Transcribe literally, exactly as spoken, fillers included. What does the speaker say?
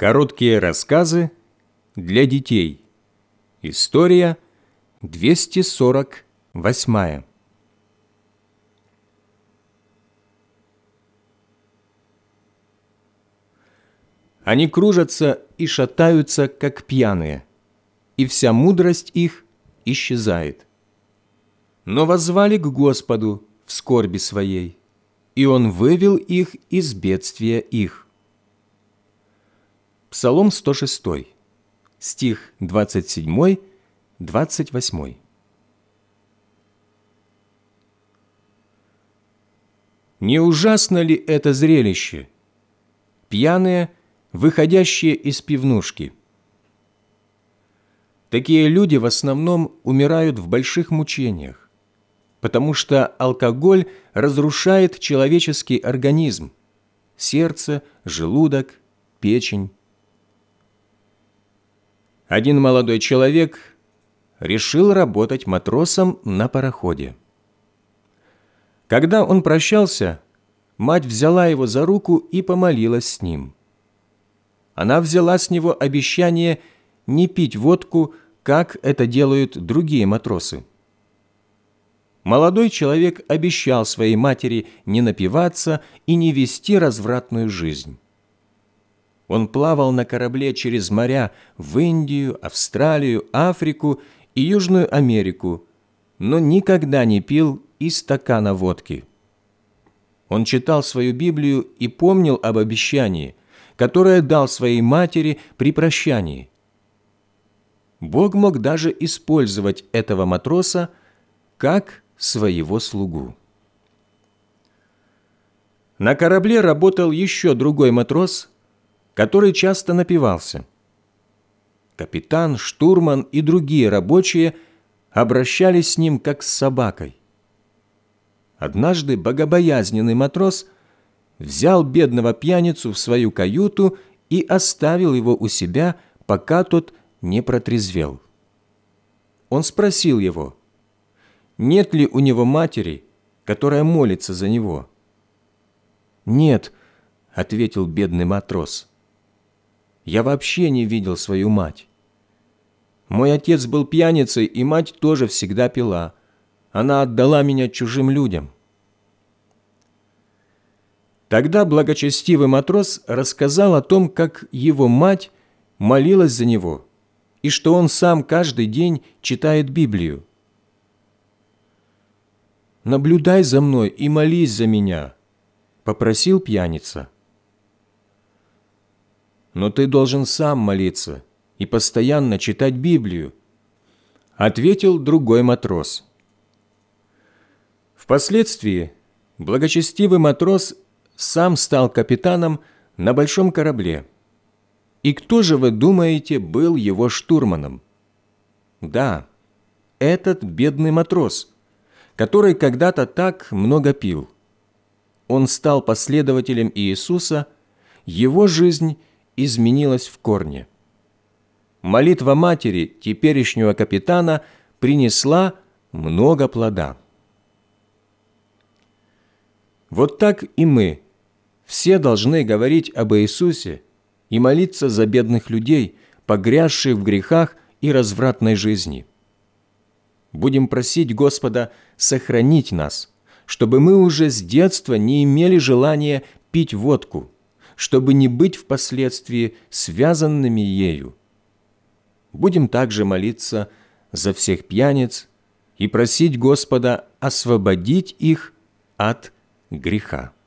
Короткие рассказы для детей. История двести сорок восьмая. Они кружатся и шатаются, как пьяные, и вся мудрость их исчезает. Но воззвали к Господу в скорби своей, и Он вывел их из бедствия их. Псалом сто шесть, стих двадцать семь, двадцать восемь. Не ужасно ли это зрелище? Пьяные, выходящие из пивнушки. Такие люди в основном умирают в больших мучениях, потому что алкоголь разрушает человеческий организм, сердце, желудок, печень. Один молодой человек решил работать матросом на пароходе. Когда он прощался, мать взяла его за руку и помолилась с ним. Она взяла с него обещание не пить водку, как это делают другие матросы. Молодой человек обещал своей матери не напиваться и не вести развратную жизнь. Он плавал на корабле через моря в Индию, Австралию, Африку и Южную Америку, но никогда не пил и стакана водки. Он читал свою Библию и помнил об обещании, которое дал своей матери при прощании. Бог мог даже использовать этого матроса как своего слугу. На корабле работал еще другой матрос, который часто напивался. Капитан, штурман и другие рабочие обращались с ним как с собакой. Однажды богобоязненный матрос взял бедного пьяницу в свою каюту и оставил его у себя, пока тот не протрезвел. Он спросил его, нет ли у него матери, которая молится за него. «Нет», — ответил бедный матрос, — «я вообще не видел свою мать. Мой отец был пьяницей, и мать тоже всегда пила. Она отдала меня чужим людям». Тогда благочестивый матрос рассказал о том, как его мать молилась за него, и что он сам каждый день читает Библию. «Наблюдай за мной и молись за меня», — попросил пьяница. «Но ты должен сам молиться и постоянно читать Библию», — ответил другой матрос. Впоследствии благочестивый матрос сам стал капитаном на большом корабле. И кто же, вы думаете, был его штурманом? Да, этот бедный матрос, который когда-то так много пил. Он стал последователем Иисуса, его жизнь изменилась в корне. Молитва матери теперешнего капитана принесла много плода. Вот так и мы все должны говорить об Иисусе и молиться за бедных людей, погрязших в грехах и развратной жизни. Будем просить Господа сохранить нас, чтобы мы уже с детства не имели желания пить водку, чтобы не быть впоследствии связанными ею. Будем также молиться за всех пьяниц и просить Господа освободить их от греха.